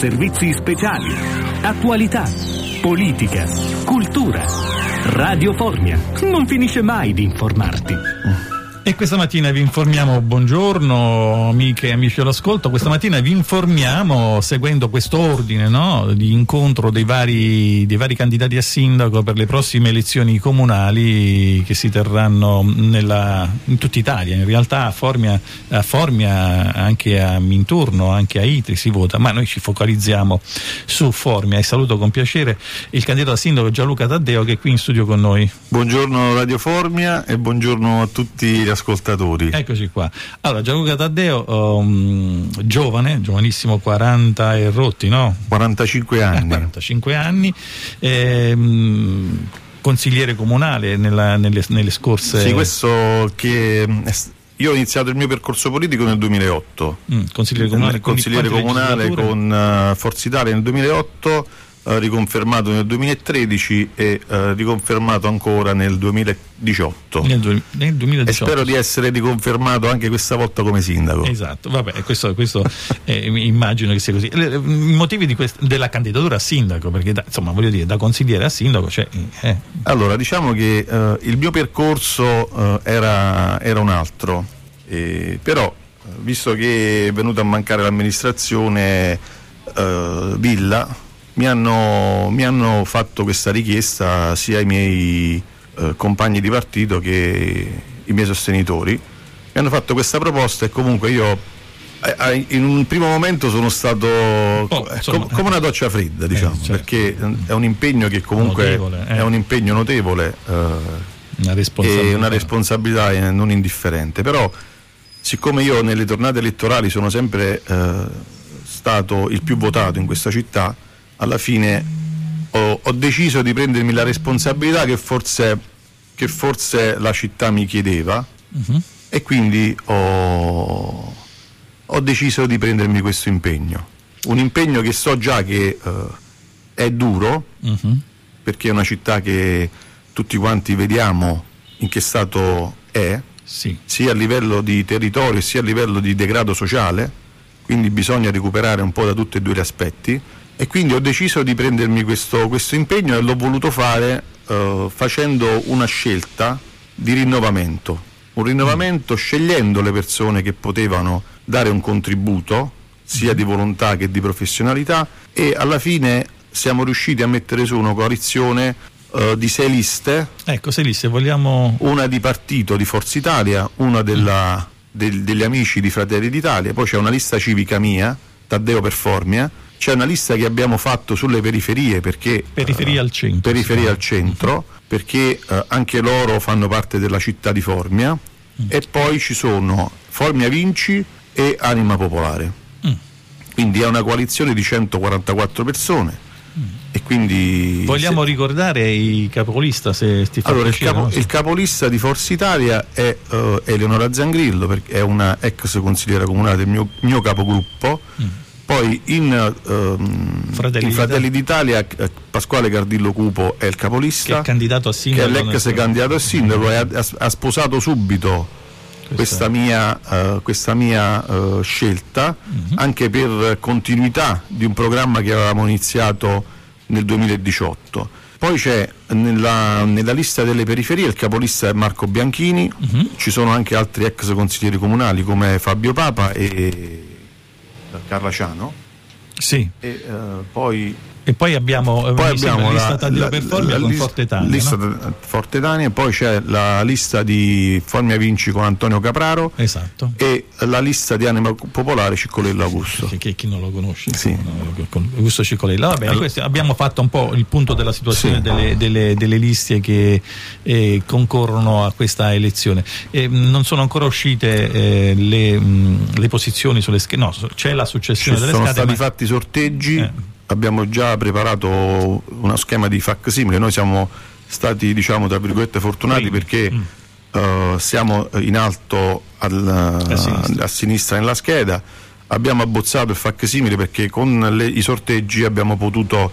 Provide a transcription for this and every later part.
servizi speciali, attualità, politica, cultura. Radio Formia non finisce mai di informarti. E questa mattina vi informiamo, buongiorno amiche e amici all'ascolto, questa mattina vi informiamo seguendo questo ordine, no, di incontro dei vari candidati a sindaco per le prossime elezioni comunali che si terranno in tutta Italia. In realtà a Formia, anche a Minturno, anche a Itri si vota, ma noi ci focalizziamo su Formia e saluto con piacere il candidato a sindaco Gianluca Taddeo che è qui in studio con noi. Buongiorno Radio Formia e buongiorno a tutti gli ascoltatori. Eccoci qua. Allora, Gianluca Taddeo, giovanissimo, 40 e rotti, no? 45 anni. 45 anni, consigliere comunale nelle scorse... Sì, questo che... Io ho iniziato il mio percorso politico nel 2008. Consigliere comunale con Forza Italia nel 2008, riconfermato nel 2013 e riconfermato ancora nel 2018. Nel 2018. E spero di essere riconfermato anche questa volta come sindaco. Esatto, vabbè, questo immagino che sia così. I motivi della candidatura a sindaco, perché da consigliere a sindaco c'è. Allora, diciamo che il mio percorso era un altro, però visto che è venuta a mancare l'amministrazione Villa, mi hanno fatto questa richiesta sia i miei compagni di partito che i miei sostenitori. Mi hanno fatto questa proposta e comunque io in un primo momento sono stato come una doccia fredda, diciamo, certo. Perché è un impegno che comunque è un impegno notevole, e una responsabilità non indifferente. Però siccome io nelle tornate elettorali sono sempre stato il più votato in questa città, alla fine ho deciso di prendermi la responsabilità che forse la città mi chiedeva, e quindi ho deciso di prendermi questo impegno. Un impegno che so già che è duro, perché è una città che tutti quanti vediamo in che stato è, sì, sia a livello di territorio sia a livello di degrado sociale, quindi bisogna recuperare un po' da tutti e due gli aspetti. E quindi ho deciso di prendermi questo impegno e l'ho voluto fare facendo una scelta di rinnovamento. Un rinnovamento scegliendo le persone che potevano dare un contributo, sia di volontà che di professionalità, e alla fine siamo riusciti a mettere su una coalizione di 6 liste. Ecco, 6 liste, vogliamo... Una di partito di Forza Italia, una degli amici di Fratelli d'Italia, poi c'è una lista civica mia, Taddeo per Formia. C'è una lista che abbiamo fatto sulle periferie, perché periferia al centro, perché anche loro fanno parte della città di Formia, e poi ci sono Formia Vinci e Anima Popolare. Quindi è una coalizione di 144 persone. E quindi vogliamo ricordare i capolista, se ti fa piacere. Il capolista di Forza Italia è Eleonora Zangrillo, perché è una ex consigliera comunale del mio capogruppo. Poi in Fratelli d'Italia Pasquale Cardillo Cupo è il capolista, che è candidato a sindaco, che è l'ex candidato a sindaco, e ha sposato subito questa mia scelta, anche per continuità di un programma che avevamo iniziato nel 2018. Poi c'è nella lista delle periferie il capolista è Marco Bianchini, ci sono anche altri ex consiglieri comunali come Fabio Papa e Carla Ciano. Sì. E poi abbiamo la lista Taddeo per Formia con Forte Italia, Forte Italia, e poi c'è la lista di Formia Vinci con Antonio Capraro, esatto, e la lista di Anima Popolare Ciccolello Augusto. Che chi non lo conosce, sì. Augusto Ciccolello. Va bene, abbiamo fatto un po' il punto della situazione, sì, delle liste che concorrono a questa elezione. Non sono ancora uscite le posizioni sulle schede, no, c'è la successione delle schede. Sono stati fatti sorteggi. Abbiamo già preparato uno schema di facsimile. Noi siamo stati, diciamo, tra virgolette fortunati, perché siamo in alto a sinistra nella scheda. Abbiamo abbozzato il facsimile perché con i sorteggi abbiamo potuto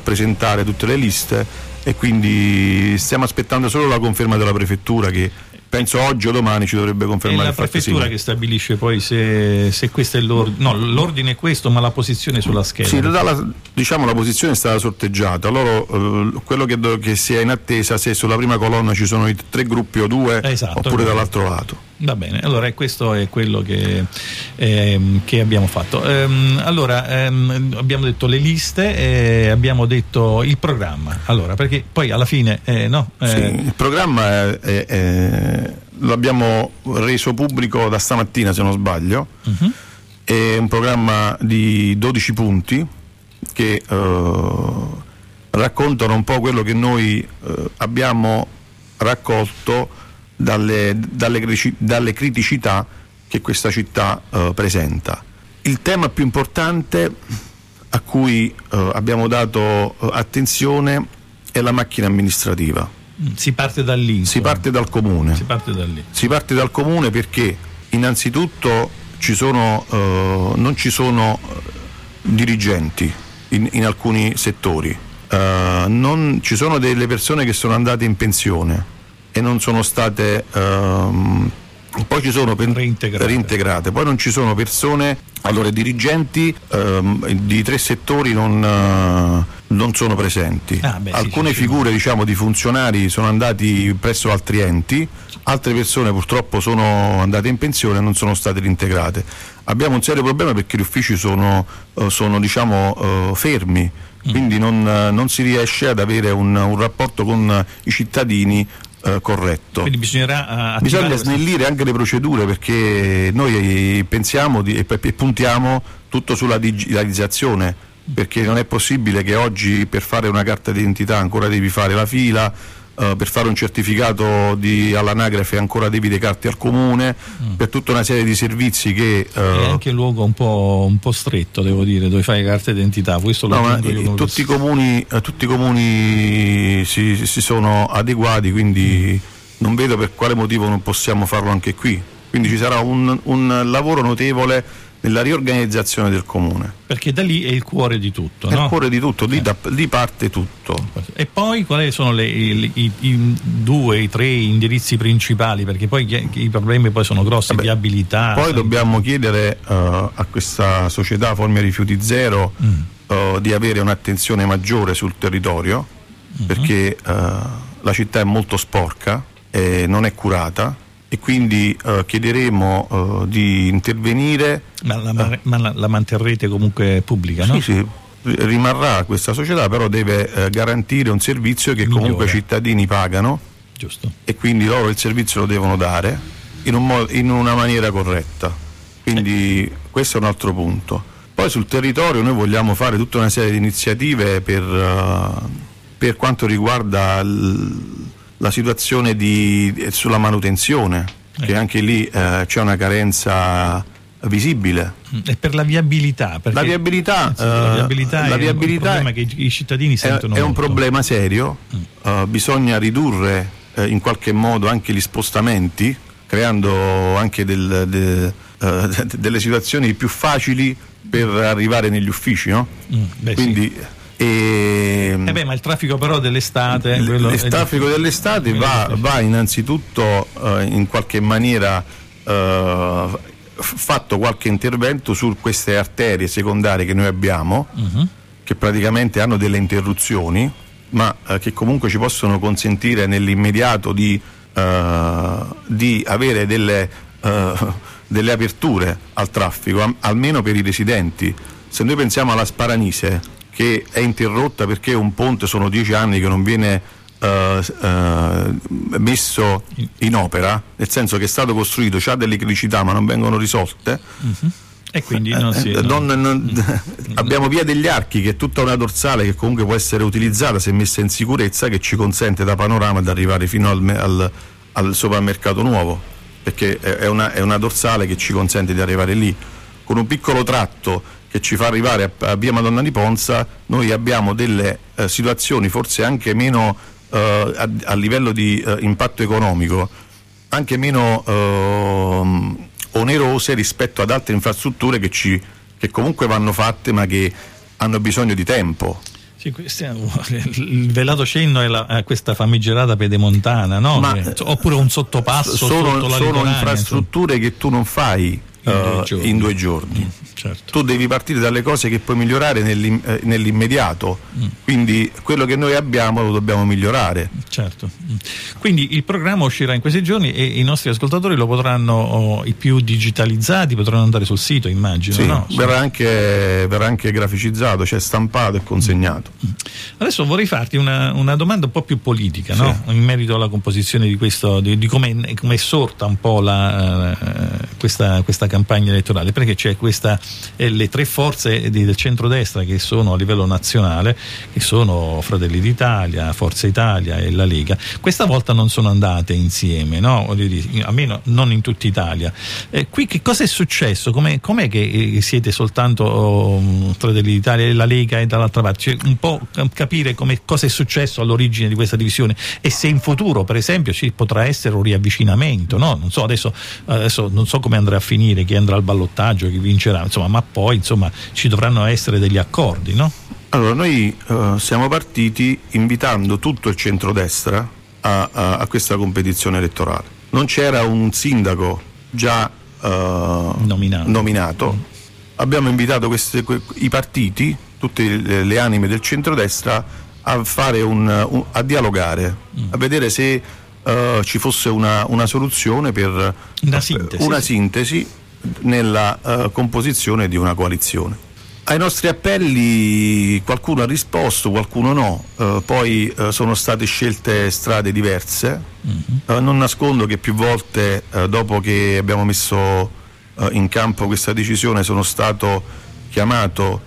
rappresentare tutte le liste, e quindi stiamo aspettando solo la conferma della prefettura, che penso oggi o domani ci dovrebbe confermare. È la prefettura che stabilisce poi se questo è l'ordine. No, l'ordine è questo, ma la posizione sulla scheda. Sì, la posizione è stata sorteggiata. Quello che si è in attesa se sulla prima colonna ci sono i 3 gruppi o 2, esatto, oppure dall'altro lato. Va bene, allora questo è quello che abbiamo fatto. Abbiamo detto le liste, abbiamo detto il programma. Allora, perché poi alla fine sì, il programma l'abbiamo reso pubblico da stamattina, se non sbaglio. È un programma di 12 punti che raccontano un po' quello che noi abbiamo raccolto dalle criticità che questa città presenta. Il tema più importante a cui abbiamo dato attenzione è la macchina amministrativa. Si parte da lì. Si parte dal comune. Si parte dal comune perché innanzitutto non ci sono dirigenti in alcuni settori, non ci sono delle persone che sono andate in pensione e non sono state poi ci sono reintegrate, poi non ci sono persone, allora i dirigenti di 3 settori non sono presenti. Alcune figure di funzionari sono andati presso altri enti, altre persone purtroppo sono andate in pensione e non sono state reintegrate. Abbiamo un serio problema perché gli uffici sono fermi, quindi non si riesce ad avere un rapporto con i cittadini corretto. Quindi bisogna snellire anche le procedure, perché noi pensiamo e puntiamo tutto sulla digitalizzazione, perché non è possibile che oggi per fare una carta d'identità ancora devi fare la fila, per fare un certificato all'anagrafe ancora devi recarti al comune, per tutta una serie di servizi che è anche un luogo un po' stretto, devo dire, dove fai le carte d'identità. Questo tutti i comuni si sono adeguati, quindi non vedo per quale motivo non possiamo farlo anche qui. Quindi ci sarà un lavoro notevole nella riorganizzazione del comune, perché da lì è il cuore di tutto, il cuore di tutto, lì parte tutto. E poi quali sono i 2, i 3 indirizzi principali, perché poi i problemi poi sono grossi, viabilità. Poi dobbiamo chiedere a questa società Formia Rifiuti Zero di avere un'attenzione maggiore sul territorio, perché la città è molto sporca e non è curata, e quindi chiederemo di intervenire. Ma la manterrete comunque pubblica, no? Sì, rimarrà questa società, però deve garantire un servizio che comunque i cittadini pagano. Giusto. E quindi loro il servizio lo devono dare in una maniera corretta. Quindi questo è un altro punto. Poi sul territorio noi vogliamo fare tutta una serie di iniziative per quanto riguarda la situazione sulla manutenzione, che anche lì c'è una carenza visibile. E per la viabilità? La viabilità è un problema che i cittadini sentono è molto. Un problema serio. Bisogna ridurre in qualche modo anche gli spostamenti, creando anche delle situazioni più facili per arrivare negli uffici, no? Quindi sì. Ma il traffico però dell'estate, il traffico dell'estate va innanzitutto in qualche maniera fatto qualche intervento su queste arterie secondarie che noi abbiamo, che praticamente hanno delle interruzioni, ma che comunque ci possono consentire nell'immediato di avere delle aperture al traffico, almeno per i residenti. Se noi pensiamo alla Sparanise, che è interrotta perché un ponte sono 10 anni che non viene messo in opera, nel senso che è stato costruito, c'ha delle criticità ma non vengono risolte, e quindi abbiamo Via degli Archi, che è tutta una dorsale che comunque può essere utilizzata se messa in sicurezza, che ci consente da Panorama di arrivare fino al supermercato nuovo, perché è una dorsale che ci consente di arrivare lì, con un piccolo tratto che ci fa arrivare a Via Madonna di Ponza. Noi abbiamo delle situazioni forse anche meno a livello di impatto economico, anche meno onerose rispetto ad altre infrastrutture che comunque vanno fatte, ma che hanno bisogno di tempo. Sì, il velato cenno è questa famigerata pedemontana, no? Oppure un sottopasso sotto la sono infrastrutture che tu non fai in 2 giorni. Certo. Tu devi partire dalle cose che puoi migliorare nell'immediato, quindi quello che noi abbiamo lo dobbiamo migliorare. Certo. Quindi il programma uscirà in questi giorni e i nostri ascoltatori lo potranno, i più digitalizzati potranno andare sul sito, immagino. Sì, no? verrà anche graficizzato, cioè stampato e consegnato. Adesso vorrei farti una domanda un po' più politica, sì, no? In merito alla composizione di questo, di come è sorta un po' questa campagna elettorale, perché c'è le 3 forze del centrodestra che sono a livello nazionale, che sono Fratelli d'Italia, Forza Italia e la Lega. Questa volta non sono andate insieme, no? Almeno non in tutta Italia. Qui che cosa è successo? Com'è che siete soltanto Fratelli d'Italia e la Lega e dall'altra parte? Cioè, un po' capire cosa è successo all'origine di questa divisione e se in futuro, per esempio, ci potrà essere un riavvicinamento, no? Non so, adesso non so come andrà a finire, chi andrà al ballottaggio, chi vincerà, insomma, ma poi ci dovranno essere degli accordi, no? Allora, noi siamo partiti invitando tutto il centrodestra a questa competizione elettorale. Non c'era un sindaco già nominato. Abbiamo invitato i partiti, tutte le anime del centrodestra, a fare a dialogare, a vedere se ci fosse una soluzione per una sintesi nella composizione di una coalizione. Ai nostri appelli qualcuno ha risposto, qualcuno no, poi sono state scelte strade diverse. Non nascondo che più volte dopo che abbiamo messo in campo questa decisione sono stato chiamato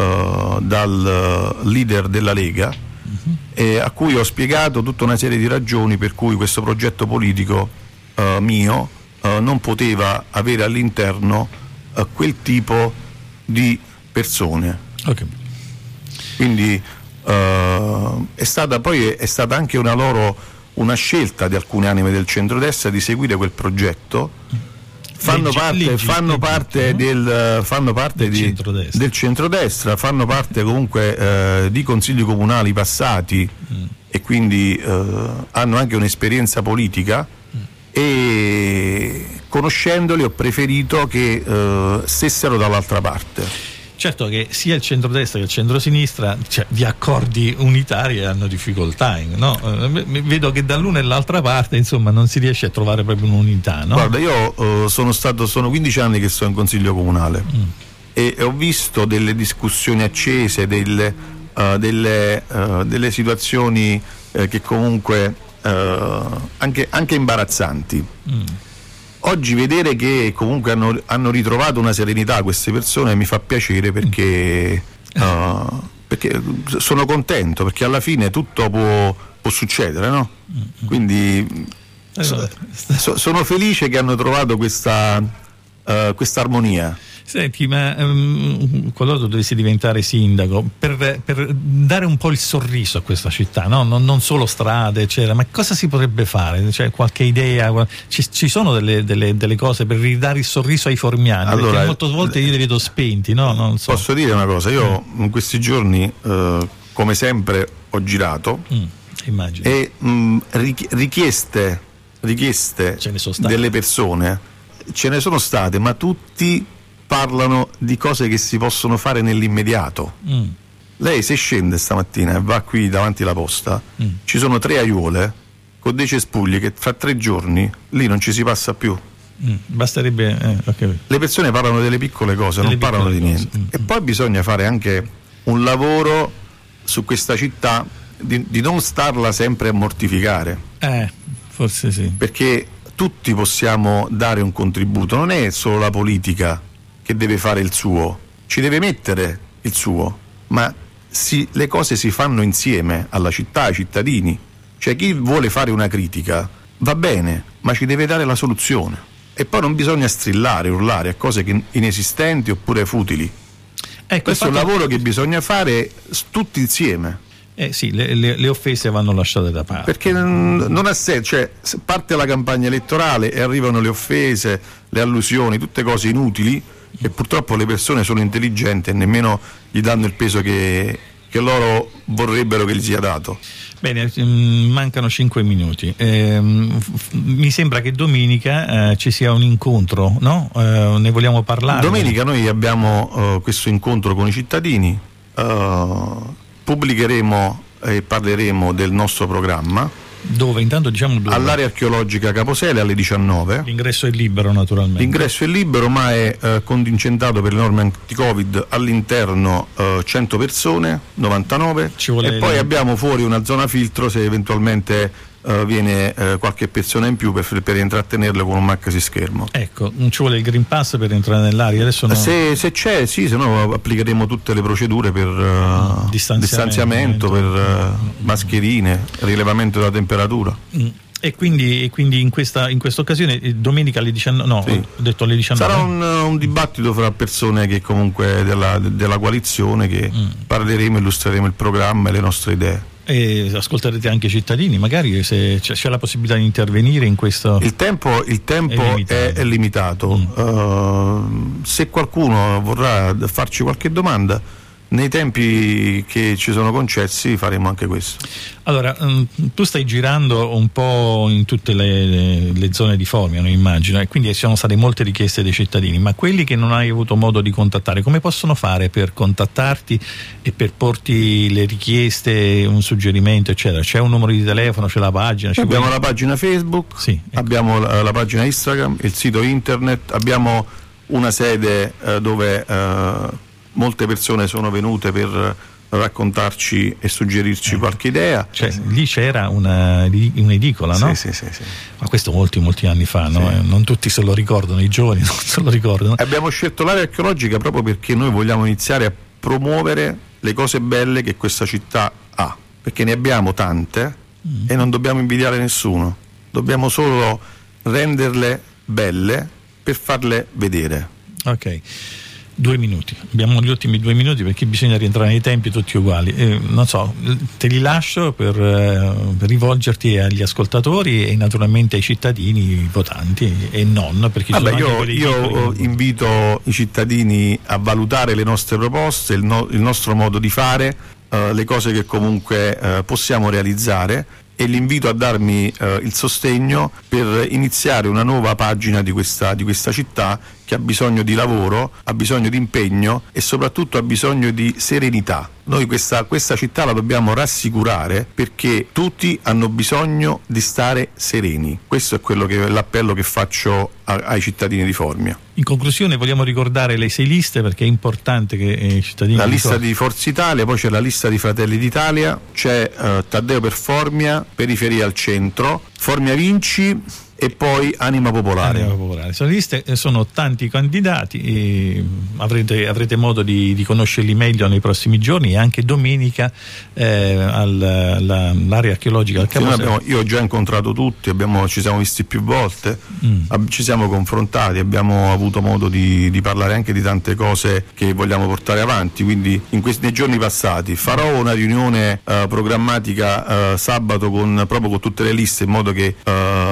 dal leader della Lega, a cui ho spiegato tutta una serie di ragioni per cui questo progetto politico mio non poteva avere all'interno quel tipo di persone. Okay. Quindi è stata anche una scelta di alcune anime del centrodestra di seguire quel progetto. Fanno parte del centrodestra, fanno parte comunque di consigli comunali passati e quindi hanno anche un'esperienza politica, e conoscendoli ho preferito che stessero dall'altra parte. Certo che sia il centrodestra che il centrosinistra, cioè, di accordi unitari hanno difficoltà, no? Vedo che dall'una e l'altra parte, insomma, non si riesce a trovare proprio un'unità, no? Guarda, io sono 15 anni che sto in consiglio comunale e ho visto delle discussioni accese, delle situazioni che comunque anche imbarazzanti. Oggi vedere che comunque hanno ritrovato una serenità queste persone mi fa piacere, perché sono contento, perché alla fine tutto può succedere, no? Quindi sono felice che hanno trovato questa armonia. Senti, ma qualora tu dovessi diventare sindaco, per dare un po' il sorriso a questa città, no? Non solo strade, eccetera, ma cosa si potrebbe fare? Cioè, qualche idea? Ci sono delle cose per ridare il sorriso ai formiani? Allora, perché molte volte io li vedo spenti, no? Non so. Posso dire una cosa? Io in questi giorni, come sempre, ho girato immagino. E richieste delle persone ce ne sono state, ma tutti parlano di cose che si possono fare nell'immediato. Lei se scende stamattina e va qui davanti alla posta, ci sono 3 aiuole con dei cespugli che fra 3 giorni lì non ci si passa più. Basterebbe okay. Le persone parlano delle piccole cose, non parlano di niente. E poi bisogna fare anche un lavoro su questa città di non starla sempre a mortificare. Forse sì. Perché tutti possiamo dare un contributo, non è solo la politica che deve fare il suo, ci deve mettere il suo, ma le cose si fanno insieme alla città, ai cittadini. Cioè, chi vuole fare una critica va bene, ma ci deve dare la soluzione. E poi non bisogna strillare, urlare a cose inesistenti oppure futili. Questo è un lavoro che bisogna fare tutti insieme. Sì, le offese vanno lasciate da parte. Perché non ha senso, cioè parte la campagna elettorale e arrivano le offese, le allusioni, tutte cose inutili, e purtroppo le persone sono intelligenti e nemmeno gli danno il peso che che loro vorrebbero che gli sia dato. Bene, mancano 5 minuti. Mi sembra che domenica ci sia un incontro, no? Ne vogliamo parlare? Domenica noi abbiamo questo incontro con i cittadini, pubblicheremo e parleremo del nostro programma. Dove? Intanto diciamo dove. All'area archeologica Caposele alle 19. L'ingresso è libero, naturalmente. L'ingresso è libero, ma è contingentato per le norme anti-Covid all'interno 100 persone, 99, e poi abbiamo fuori una zona filtro se eventualmente viene qualche persona in più per intrattenerlo con un maxi schermo. Ecco, non ci vuole il Green Pass per entrare nell'area adesso? No. Se c'è, sì, se no applicheremo tutte le procedure per distanziamento, per mascherine, rilevamento della temperatura. E quindi in questa occasione domenica alle 19, no, sì, ho detto alle 19. Sarà un dibattito fra persone che comunque della coalizione, che parleremo, illustreremo il programma e le nostre idee. E ascolterete anche i cittadini, magari se c'è la possibilità di intervenire in questo. Il tempo è limitato. Se qualcuno vorrà farci qualche domanda, nei tempi che ci sono concessi faremo anche questo. Allora, tu stai girando un po' in tutte le zone di Formia, non immagino, e quindi ci sono state molte richieste dei cittadini, ma quelli che non hai avuto modo di contattare, come possono fare per contattarti e per porti le richieste, un suggerimento, eccetera? C'è un numero di telefono, c'è la pagina? Abbiamo la pagina Facebook, sì, ecco. Abbiamo la pagina Instagram, il sito internet, abbiamo una sede dove molte persone sono venute per raccontarci e suggerirci qualche idea. Cioè, lì c'era un'edicola, no? Sì. Ma questo molti anni fa, no? Sì. Non tutti se lo ricordano, i giovani non se lo ricordano. Abbiamo scelto l'area archeologica proprio perché noi vogliamo iniziare a promuovere le cose belle che questa città ha, perché ne abbiamo tante e non dobbiamo invidiare nessuno, dobbiamo solo renderle belle per farle vedere. Ok. 2 minuti, abbiamo gli ultimi 2 minuti perché bisogna rientrare nei tempi tutti uguali. Non so, te li lascio per rivolgerti agli ascoltatori e naturalmente ai cittadini votanti e non, perché io invito i cittadini a valutare le nostre proposte, il nostro modo di fare, le cose che comunque possiamo realizzare, e li invito a darmi il sostegno per iniziare una nuova pagina di questa città che ha bisogno di lavoro, ha bisogno di impegno e soprattutto ha bisogno di serenità. Noi questa città la dobbiamo rassicurare perché tutti hanno bisogno di stare sereni. Questo è l'appello che faccio ai cittadini di Formia. In conclusione vogliamo ricordare le 6 liste perché è importante che i cittadini... La lista di Forza Italia, poi c'è la lista di Fratelli d'Italia, c'è Taddeo per Formia, Periferia al Centro, Formia Vinci e poi Anima Popolare. Sono liste, sono tanti candidati e avrete modo di conoscerli meglio nei prossimi giorni, e anche domenica all'area archeologica al Caposele. Io ho già incontrato tutti, ci siamo visti più volte, ci siamo confrontati, abbiamo avuto modo di parlare anche di tante cose che vogliamo portare avanti, quindi nei giorni passati farò una riunione programmatica sabato proprio con tutte le liste, in modo che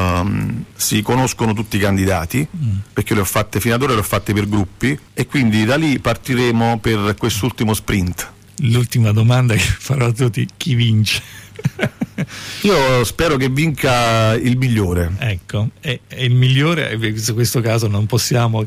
si conoscono tutti i candidati, perché fino ad ora le ho fatte per gruppi, e quindi da lì partiremo per quest'ultimo sprint. L'ultima domanda che farò a tutti: chi vince? Io spero che vinca il migliore. Ecco, e il migliore, in questo caso non possiamo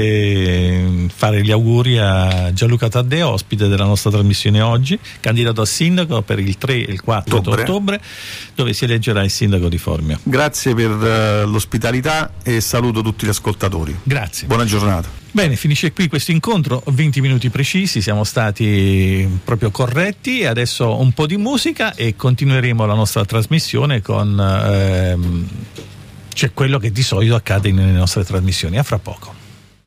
che fare gli auguri a Gianluca Taddeo, ospite della nostra trasmissione oggi, candidato a sindaco per il 3 e il 4 ottobre, dove si eleggerà il sindaco di Formia. Grazie per l'ospitalità e saluto tutti gli ascoltatori. Grazie. Buona giornata. Bene, finisce qui questo incontro, 20 minuti precisi, siamo stati proprio corretti, e adesso un po' di musica e continueremo la nostra trasmissione con c'è quello che di solito accade nelle nostre trasmissioni. A fra poco.